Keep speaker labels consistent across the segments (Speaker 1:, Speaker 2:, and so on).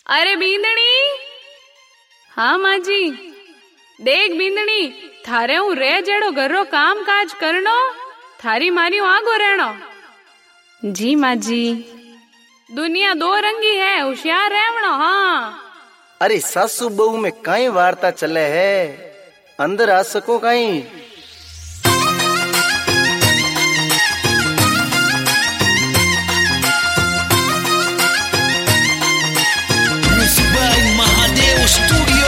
Speaker 1: अरे बींदणी, हाँ माँ जी, देख बींदणी, थारे हूँ रे जेड़ो घरो काम काज करनो, थारी मारी आगो रहनो। जी माँ जी। दुनिया दो रंगी है, होशियार रहवणो। हाँ।
Speaker 2: अरे सासू बहू में कई वार्ता चले है, अंदर आ सको कहीं।
Speaker 3: महादेव स्टूडियो।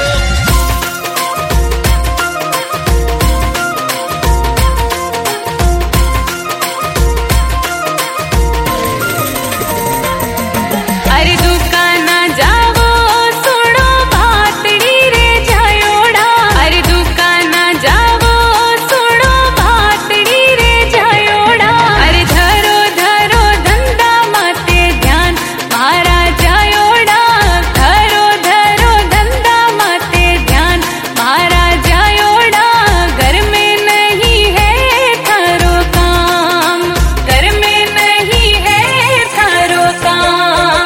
Speaker 1: अरे दुकाना जावो सुनो भातड़ी रे जायोड़ा। अरे दुकाना जावो सुनो भातड़ी रे जायोड़ा। अरे धरो धरो धंधा माते ध्यान मारा जायोड़ा। धरो धरो धंधा माते ध्यान मारा जायोड़ा। घर में नहीं है थारो काम, घर में नहीं है थारो काम।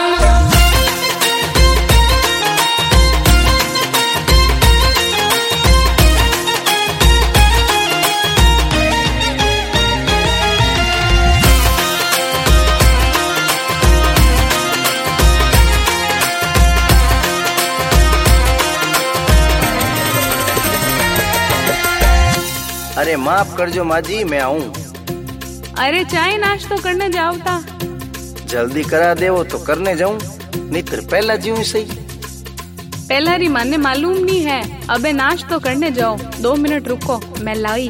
Speaker 2: अरे माफ कर जो माँ जी, मैं आऊँ।
Speaker 1: अरे चाय नाश्तो करने जाओ ता।
Speaker 2: जल्दी करा दे वो तो करने जाऊं, नहीं तो पहला जीऊं सही।
Speaker 1: पहला री माने मालूम नहीं है, अबे नाश्तो करने जाओ। 2 मिनट रुको, मैं लाई।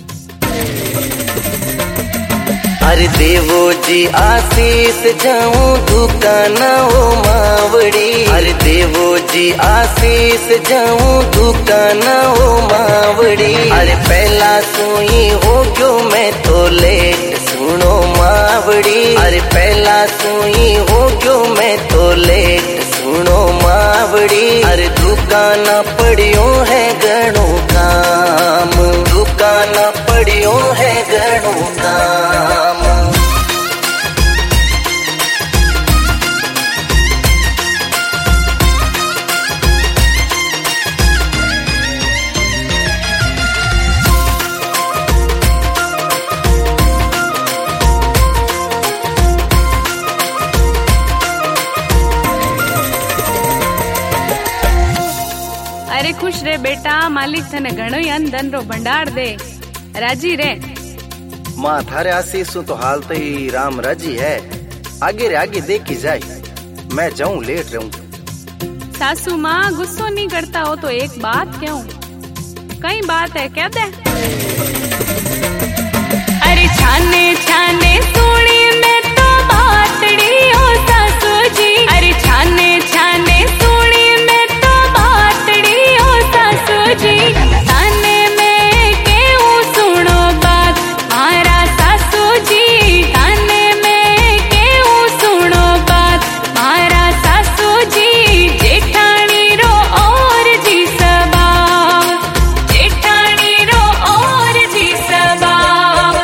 Speaker 2: अरे देवो जी आशीष जाऊं दुकाना ओ मावड़ी। अरे देवो जी आशीष जाऊं दुकाना ओ मावड़ी। अरे पहला सोई हो गयो मैं तो लेट सुनो मावड़ी। अरे पहला सोई हो गयो मैं तो लेट सुनो मावड़ी। अरे दुकाना पड़ियो है घणो काम, दुकाना पड़ियो है घणो काम।
Speaker 1: अरे खुश रे बेटा, मालिक थने घणो ही अन्न धन रो भंडार दे। राजी रे
Speaker 2: माँ, थारे आशीष तो हाल तो ही राम राजी है। आगे रे आगे देखी जाए, मैं जाऊं लेट रहूं।
Speaker 1: सासू माँ गुस्सो नहीं करता हो तो एक बात क्यों, कई बात है कह दे। अरे छाने छाने सुनी मैं तो बातड़ी ओ सासू जी। अरे छाने छाने सुनी मैं तो बातड़ी ओ सासू जी। ताने में केहू सुनो बात मारा सासू जी। ताने में केहू सुनो बात मारा सासू जी। जेठानी रो और जी स्वभाव, जेठानी रो और जी स्वभाव।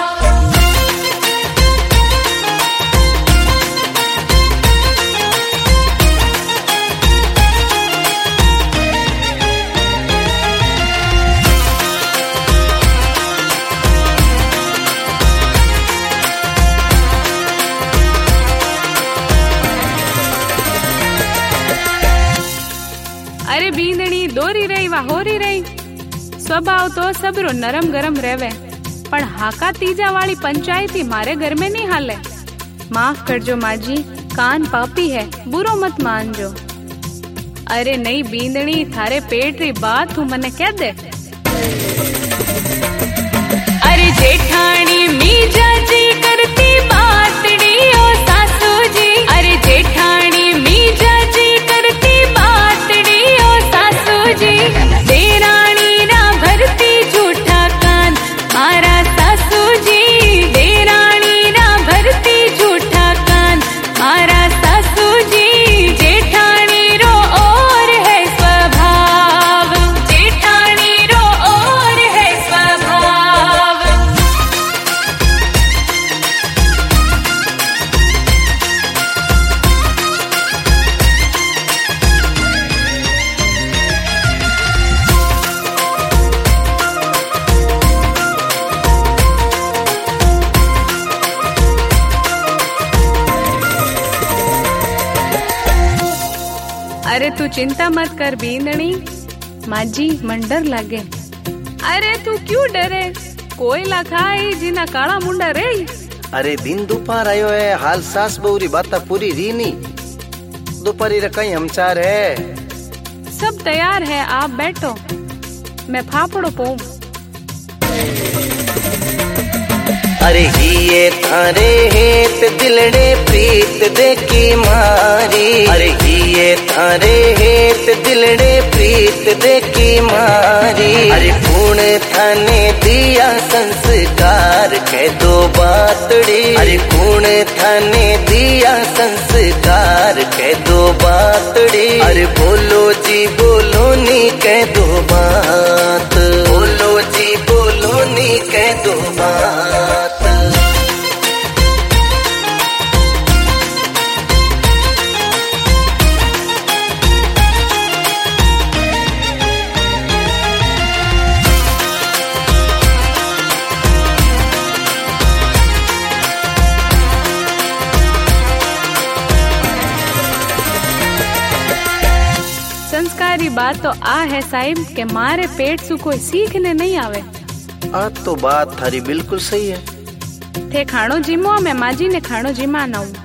Speaker 1: अरे बींदणी दोरी रही वा होरी रही। स्वभाव तो सबरो नरम गरम रहवे, पण हाका तीजा वाली पंचायती मारे घर में नहीं हाले। माफ करजो माँ जी, कान पापी है, बुरो मत मानजो। अरे नहीं बींदणी, थारे पेट री बात तू मने कह दे। अरे जेठानी मीजा जी करती बातड़ी ओ सासू जी। अरे जेठानी मीजा जी करती बातड़ी ओ सासू जी। देरानी ना भरती झूठा कान मारा सासू जी। देरानी ना भरती झूठा कान मारा सासू जी। जेठानी रो और है स्वभाव, जेठानी रो और है स्वभाव। अरे तू चिंता मत कर बींदनी, माजी मन डर लागे। अरे तू क्यों डरे, कोई लखाई जिना काला मुंडा रे।
Speaker 2: अरे दिन दोपहर आयो है, हाल सास बहुरी बात पूरी री नी। दोपहरी रे कहीं हमचार है।
Speaker 1: सब तैयार है, आप बैठो, मैं फाफड़ो पोऊं।
Speaker 2: अरे हिये थारे हेत दिलड़े प्रीत देखी मारी। अरे हिये थारे हेत दिलड़े प्रीत देखी मारी। अरे पुण्य थाने दिया संस्कार कह दो बातड़ी। अरे पुण्य थाने दिया संस्कार कह दो बातड़ी। अरे बोलो जी बोलो नी कह दो बात। बोलो जी बोलो नी कह दो बात।
Speaker 1: संस्कारी बात तो आ है साहिब के मारे पेट सु कोई सीखने नहीं आवे।
Speaker 2: आज तो बात थारी बिल्कुल सही है।
Speaker 1: थे खाणो जिमो, मैं माजी ने खाणो जिमा ना हूँ।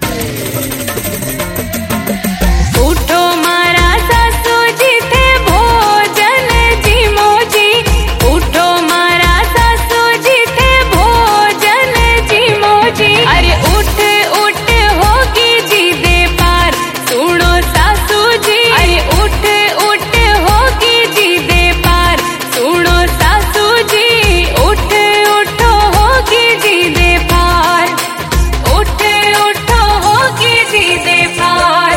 Speaker 1: उठो मारा सासू जी थे भोजन जिमो जी। उठो मारा सासू जी थे भोजन जिमो जी। अरे उठ उठ होगी जी दे पार, सुनो सासू जी। अरे उठ उठ होगी जी दे पार, सुनो सासू जी। उठ उठो होगी जी दे पार, उठ उठो होगी जी दे पार।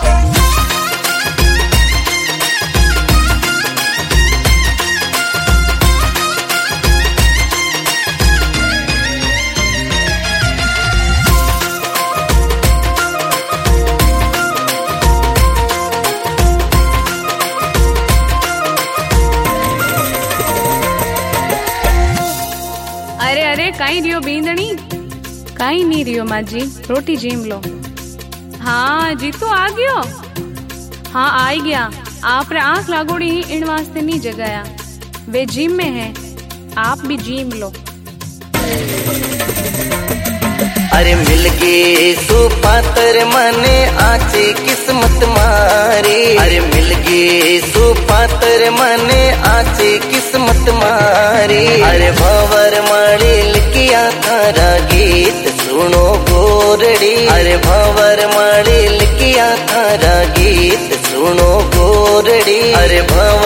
Speaker 1: अरे अरे कहीं रियो बींदनी, कहीं नहीं रियो माजी, रोटी जीम लो। हाँ जी तो आ गयो। हाँ आ गया, आप रे आंख लागोड़ी ही इन वास्ते नहीं जगाया। वे जिम में है, आप भी जिम लो।
Speaker 2: अरे मिल गई सुपात्र मने आची किस्मत मारी। अरे मिल गई सुपात्र मने आची किस्मत मारी। अरे भंवर माड़ी लिखिया थारा गीत सुनो गोरड़ी। अरे भंवर माड़ी लिखिया थारा गीत सुनो गोरड़ी। अरे